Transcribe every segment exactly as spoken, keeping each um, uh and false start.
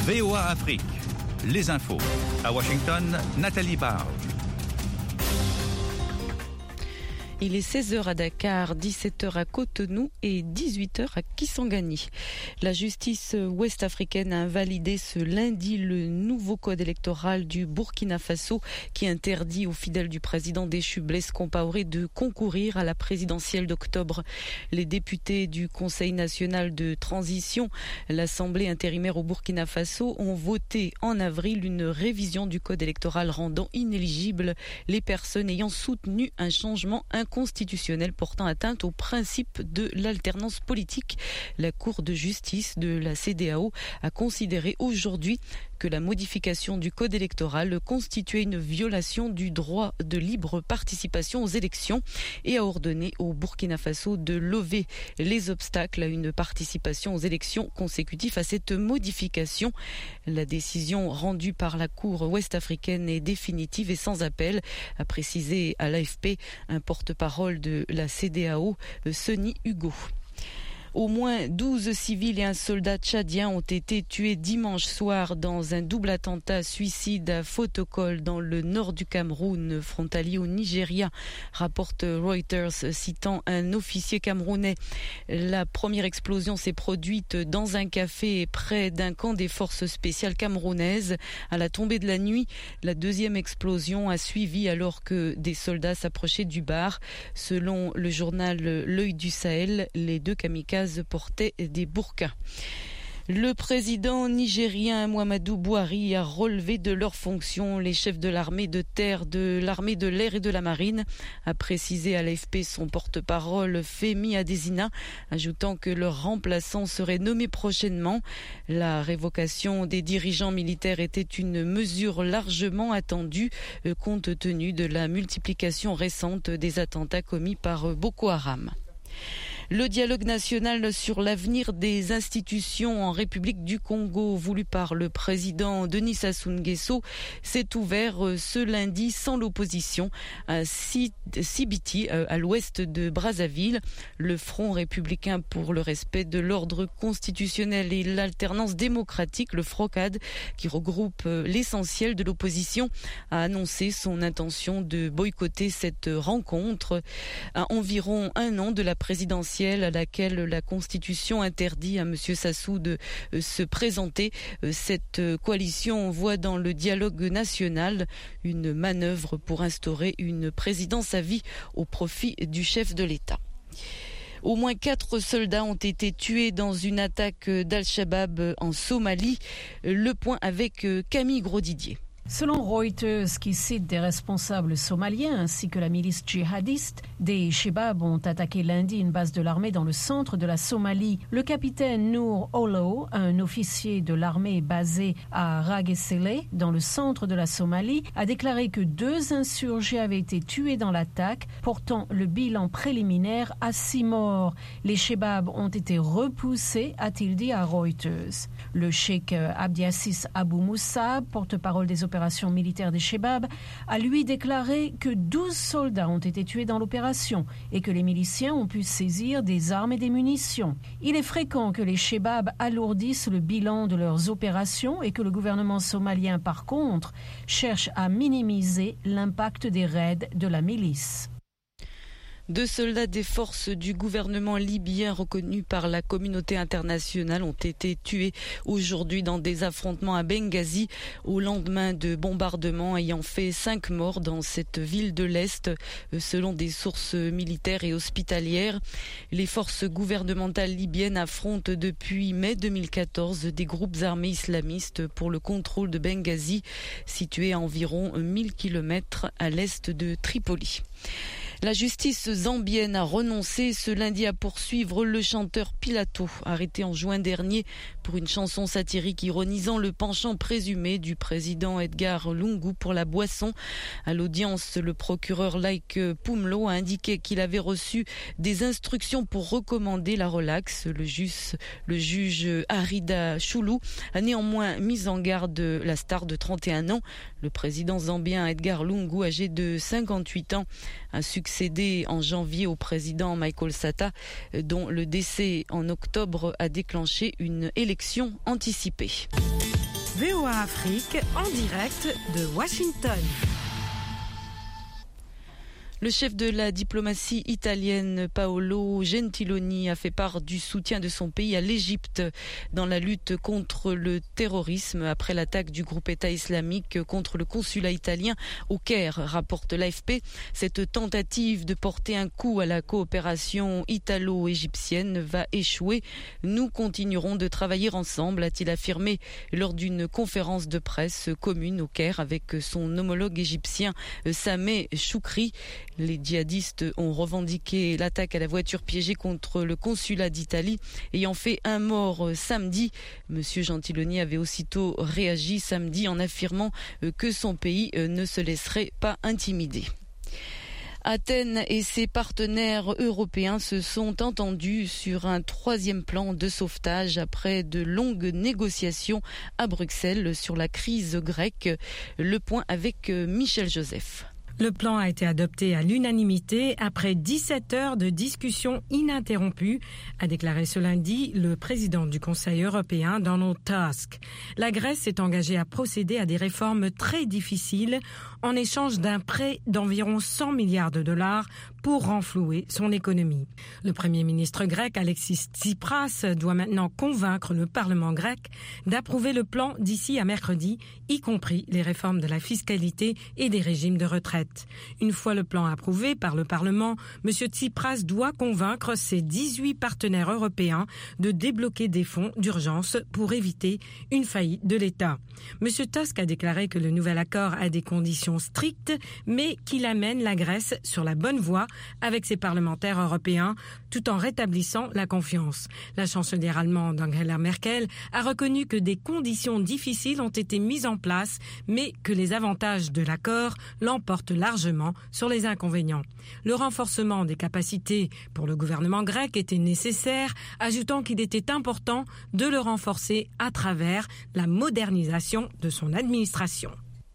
V O A Afrique, les infos. À Washington, Nathalie Barge. Il est seize heures à Dakar, dix-sept heures à Cotonou et dix-huit heures à Kisangani. La justice ouest-africaine a invalidé ce lundi le nouveau code électoral du Burkina Faso qui interdit aux fidèles du président déchu Blaise Compaoré de concourir à la présidentielle d'octobre. Les députés du Conseil national de transition, l'Assemblée intérimaire au Burkina Faso, ont voté en avril une révision du code électoral rendant inéligibles les personnes ayant soutenu un changement inconstitutionnel constitutionnel portant atteinte au principe de l'alternance politique. La Cour de justice de la C E D E A O a considéré aujourd'hui que la modification du code électoral constituait une violation du droit de libre participation aux élections et a ordonné au Burkina Faso de lever les obstacles à une participation aux élections consécutives à cette modification. La décision rendue par la Cour ouest-africaine est définitive et sans appel, a précisé à l'A F P un porte-parole de la C E D E A O, Seni Hugo. Au moins douze civils et un soldat tchadien ont été tués dimanche soir dans un double attentat suicide à Fotokol dans le nord du Cameroun, frontalier au Nigeria, rapporte Reuters citant un officier camerounais. La première explosion s'est produite dans un café près d'un camp des forces spéciales camerounaises à la tombée de la nuit. La deuxième explosion a suivi alors que des soldats s'approchaient du bar. Selon le journal L'Œil du Sahel, les deux kamikazes portaient des burkas. Le président nigérien Muhammadu Buhari a relevé de leurs fonctions les chefs de l'armée de terre, de l'armée de l'air et de la marine, a précisé à l'A F P son porte-parole Femi Adesina, ajoutant que leur remplaçant serait nommé prochainement. La révocation des dirigeants militaires était une mesure largement attendue compte tenu de la multiplication récente des attentats commis par Boko Haram. Le dialogue national sur l'avenir des institutions en République du Congo, voulu par le président Denis Sassou Nguesso, s'est ouvert ce lundi sans l'opposition à Sibiti, à l'ouest de Brazzaville. Le Front républicain pour le respect de l'ordre constitutionnel et l'alternance démocratique, le FROCAD, qui regroupe l'essentiel de l'opposition, a annoncé son intention de boycotter cette rencontre à environ un an de la présidentielle à laquelle la Constitution interdit à M. Sassou de se présenter. Cette coalition voit dans le dialogue national une manœuvre pour instaurer une présidence à vie au profit du chef de l'État. Au moins quatre soldats ont été tués dans une attaque d'Al-Shabaab en Somalie. Le point avec Camille Grosdidier. Selon Reuters, qui cite des responsables somaliens ainsi que la milice djihadiste, des Shebab ont attaqué lundi une base de l'armée dans le centre de la Somalie. Le capitaine Nour Olo, un officier de l'armée basé à Ragesele, dans le centre de la Somalie, a déclaré que deux insurgés avaient été tués dans l'attaque, portant le bilan préliminaire à six morts. Les Shebab ont été repoussés, a-t-il dit à Reuters. Le cheikh Abdiassis Abou Moussa, porte-parole des opérations militaires des Shebab, a lui déclaré que douze soldats ont été tués dans l'opération et que les miliciens ont pu saisir des armes et des munitions. Il est fréquent que les Shebab alourdissent le bilan de leurs opérations et que le gouvernement somalien, par contre, cherche à minimiser l'impact des raids de la milice. Deux soldats des forces du gouvernement libyen reconnus par la communauté internationale ont été tués aujourd'hui dans des affrontements à Benghazi au lendemain de bombardements ayant fait cinq morts dans cette ville de l'Est, selon des sources militaires et hospitalières. Les forces gouvernementales libyennes affrontent depuis mai deux mille quatorze des groupes armés islamistes pour le contrôle de Benghazi, situé à environ mille kilomètres à l'est de Tripoli. La justice zambienne a renoncé ce lundi à poursuivre le chanteur Pilato, arrêté en juin dernier pour une chanson satirique ironisant le penchant présumé du président Edgar Lungu pour la boisson. À l'audience, le procureur Like Pumlo a indiqué qu'il avait reçu des instructions pour recommander la relaxe. Le juge, le juge Arida Choulou a néanmoins mis en garde la star de trente et un ans. Le président zambien Edgar Lungu, âgé de cinquante-huit ans, a succédé en janvier au président Michael Sata, dont le décès en octobre a déclenché une élection anticipée. V O A Afrique en direct de Washington. Le chef de la diplomatie italienne, Paolo Gentiloni, a fait part du soutien de son pays à l'Égypte dans la lutte contre le terrorisme après l'attaque du groupe État islamique contre le consulat italien au Caire, rapporte l'A F P. Cette tentative de porter un coup à la coopération italo-égyptienne va échouer. Nous continuerons de travailler ensemble, a-t-il affirmé lors d'une conférence de presse commune au Caire avec son homologue égyptien Sameh Choukri. Les djihadistes ont revendiqué l'attaque à la voiture piégée contre le consulat d'Italie, ayant fait un mort samedi. Monsieur Gentiloni avait aussitôt réagi samedi en affirmant que son pays ne se laisserait pas intimider. Athènes et ses partenaires européens se sont entendus sur un troisième plan de sauvetage après de longues négociations à Bruxelles sur la crise grecque. Le point avec Michel Joseph. Le plan a été adopté à l'unanimité après dix-sept heures de discussion ininterrompue, a déclaré ce lundi le président du Conseil européen, Donald Tusk. La Grèce s'est engagée à procéder à des réformes très difficiles en échange d'un prêt d'environ cent milliards de dollars pour renflouer son économie. Le Premier ministre grec, Alexis Tsipras, doit maintenant convaincre le Parlement grec d'approuver le plan d'ici à mercredi, y compris les réformes de la fiscalité et des régimes de retraite. Une fois le plan approuvé par le Parlement, M. Tsipras doit convaincre ses dix-huit partenaires européens de débloquer des fonds d'urgence pour éviter une faillite de l'État. M. Tusk a déclaré que le nouvel accord a des conditions strictes, mais qu'il amène la Grèce sur la bonne voie avec ses parlementaires européens, tout en rétablissant la confiance. La chancelière allemande Angela Merkel a reconnu que des conditions difficiles ont été mises en place, mais que les avantages de l'accord l'emportent largement sur les inconvénients. Le renforcement des capacités pour le gouvernement grec était nécessaire, ajoutant qu'il était important de le renforcer à travers la modernisation de son administration.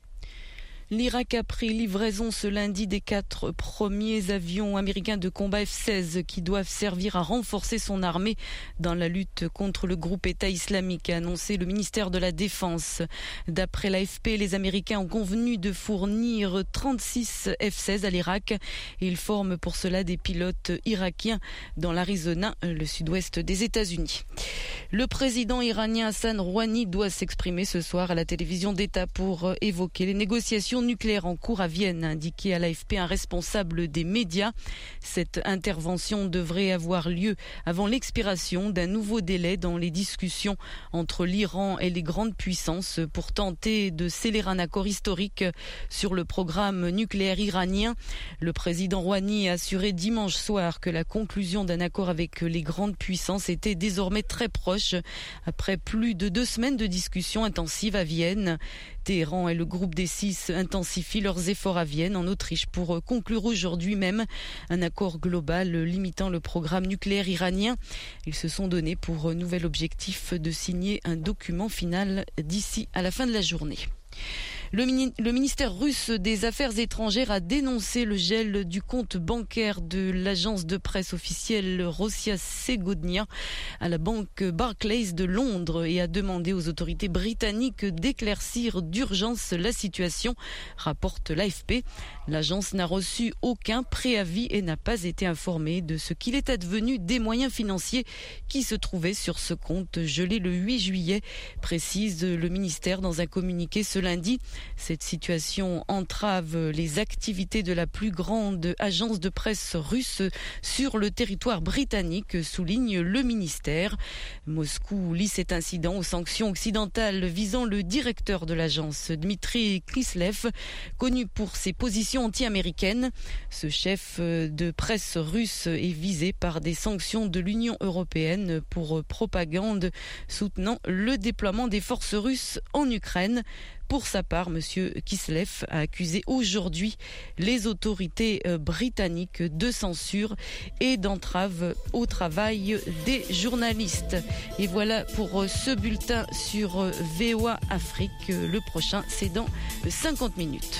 L'Irak a pris livraison ce lundi des quatre premiers avions américains de combat F seize qui doivent servir à renforcer son armée dans la lutte contre le groupe État islamique, a annoncé le ministère de la Défense. D'après l'A F P, les Américains ont convenu de fournir trente-six F seize à l'Irak et ils forment pour cela des pilotes irakiens dans l'Arizona, le sud-ouest des États-Unis. Le président iranien Hassan Rouhani doit s'exprimer ce soir à la télévision d'État pour évoquer les négociations nucléaire en cours à Vienne, a indiqué à l'A F P un responsable des médias. Cette intervention devrait avoir lieu avant l'expiration d'un nouveau délai dans les discussions entre l'Iran et les grandes puissances pour tenter de sceller un accord historique sur le programme nucléaire iranien. Le président Rouhani a assuré dimanche soir que la conclusion d'un accord avec les grandes puissances était désormais très proche après plus de deux semaines de discussions intensives à Vienne. Téhéran et le groupe des six intensifient leurs efforts à Vienne, en Autriche, pour conclure aujourd'hui même un accord global limitant le programme nucléaire iranien. Ils se sont donnés pour nouvel objectif de signer un document final d'ici à la fin de la journée. Le, mini- le ministère russe des Affaires étrangères a dénoncé le gel du compte bancaire de l'agence de presse officielle Rosia Segodnia à la banque Barclays de Londres et a demandé aux autorités britanniques d'éclaircir d'urgence la situation, rapporte l'A F P. L'agence n'a reçu aucun préavis et n'a pas été informée de ce qu'il est advenu des moyens financiers qui se trouvaient sur ce compte gelé le huit juillet, précise le ministère dans un communiqué ce lundi. Cette situation entrave les activités de la plus grande agence de presse russe sur le territoire britannique, souligne le ministère. Moscou lie cet incident aux sanctions occidentales visant le directeur de l'agence, Dmitry Kislev, connu pour ses positions anti-américaines. Ce chef de presse russe est visé par des sanctions de l'Union européenne pour propagande soutenant le déploiement des forces russes en Ukraine. Pour sa part, M. Kislev a accusé aujourd'hui les autorités britanniques de censure et d'entrave au travail des journalistes. Et voilà pour ce bulletin sur V O A Afrique. Le prochain, c'est dans cinquante minutes.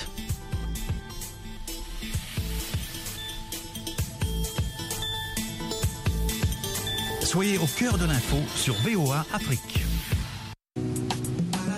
Soyez au cœur de l'info sur V O A Afrique.